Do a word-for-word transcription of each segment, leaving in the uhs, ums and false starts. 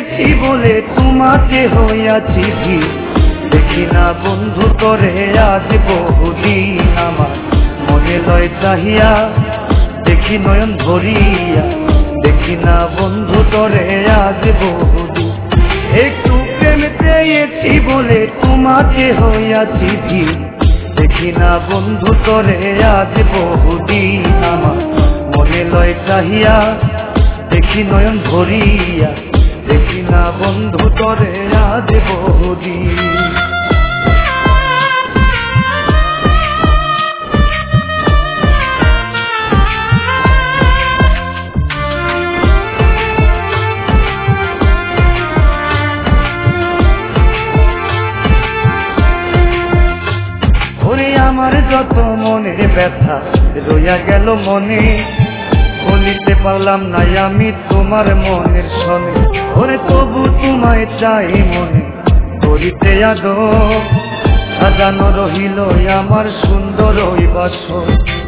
পেয়েছি বলে তোমাকে হইয়াছি ভিড়, দেখি না বন্ধু তোরে আজ বহুদিন। আমার মনে লয় চাহিয়া দেখি নয়ন ভরিয়া, দেখি না বন্ধু তোরে আজ বহুদিন। একটু প্রেম পেয়েছি বলে তোমাকে হইয়াছি ভিড়, দেখি না বন্ধু তোরে আজ বহুদিন। আমার মনে লয় চাহিয়া দেখি নয়ন ভরিয়া, দেখি না বন্ধু তোরে আজ বহুদিন। আমার যত মনের ব্যথা রইয়া গেল মনে, বলিতে পারলাম না আমি তোমার মনের শোনে। ওরে তবু তোমায় চাই মনে করিতে আদো, সাজানো রহিল আমার সুন্দর ওই বাসর।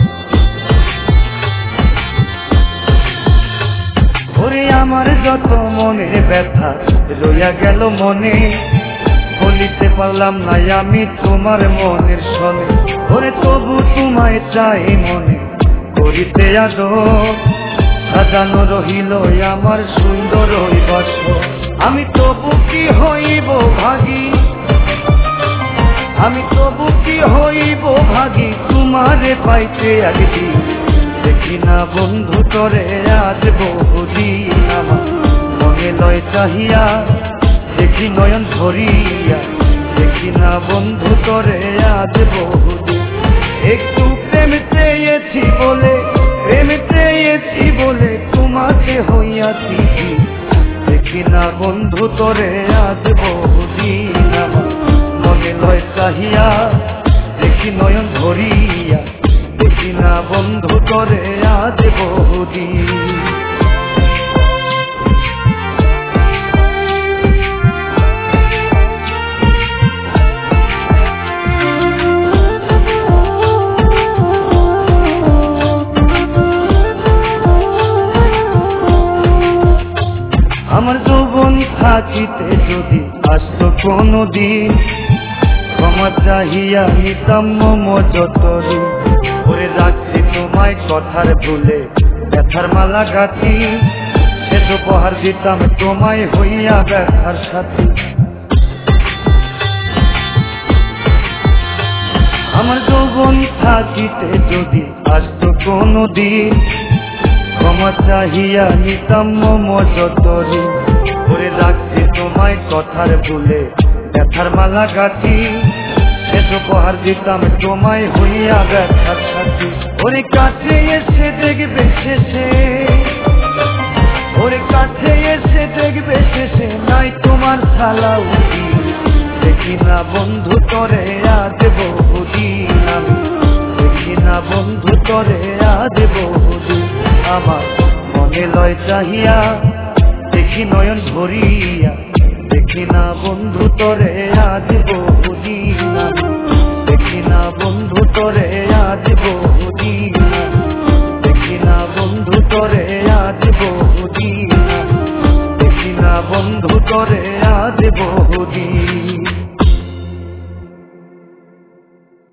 ওরে আমার যত মনের ব্যথা রইয়া গেল মনে, বলিতে পারলাম না আমি তোমার মনের শোনে। ওরে তবু তোমায় চাই মনে করিতে আদো, সাজানো রহিল আমার সুন্দর ওই বাসর। আমি তবু কি হইব ভাগী, আমি তবু কি হইব ভাগী তোমারে পাইতে একদিন, দেখি না বন্ধু তোরে আজ বহুদিন। আমার মনে লয় চাহিয়া দেখি নয়ন ভরিয়া, দেখি না বন্ধু তোরে আজ বহুদিন। একটু প্রেম পেয়েছি বলে, প্রেম পেয়েছি বলে তোমাকে হইয়াছি ভিড়, দেখি না বন্ধু তোরে আজ বহুদিন। আমার মনে লয় চাহিয়া দেখি নয়ন ভরিয়া, দেখি না বন্ধু তোরে আজ বহুদিন। আমার যৌবন থাকিতে যদি আসতো কোনো দিন, ক্ষমা চাহিয়া নিতাম মম যতদিন। করে রাখছি তোমায় কথার ভুলে ব্যথার মালা গাঁথি, সে তো উপহার দিতাম তোমায় হইয়া ব্যথার সাথী। আমার যৌবন থাকিতে যদি আসতো কোনো দিন, ক্ষমা চাহিয়া নিতাম মম যতদিন। করে রাখছি তোমায় কথার ভুলে ব্যথার মালা গাঁথি, শেষ উপহার দিতাম তোমায় হইয়া ব্যথার সাথী। ওরে কাছে এসে দেখবে শেষে, ওরে কাছে এসে দেখবে শেষে নাই তোমার ছালা উঠি, দেখি না বন্ধু তোরে আজ বহুদিন। আমি দেখি না বন্ধু তোরে আজ বহুদিন। আমার মনে লয় চাহিয়া দেখি নয়ন ভরিয়া, দেখি না বন্ধু তোরে আজ বহুদিন। দেখি না বন্ধু তোরে আজ বহুদিন, দেখি না বন্ধু তোরে আজ বহুদিন, দেখি না বন্ধু তোরে আজ বহুদিন।